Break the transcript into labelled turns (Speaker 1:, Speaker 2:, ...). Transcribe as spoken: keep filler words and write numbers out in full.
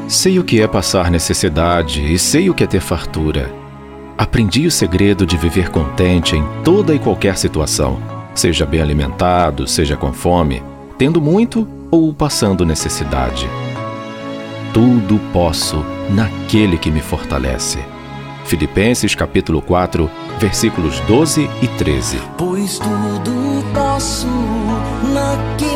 Speaker 1: Sei o que é passar necessidade e sei o que é ter fartura. Aprendi o segredo de viver contente em toda e qualquer situação, seja bem alimentado, seja com fome, tendo muito ou passando necessidade. Tudo posso naquele que me fortalece. Filipenses capítulo quatro, versículos doze e treze.
Speaker 2: Pois tudo posso naquele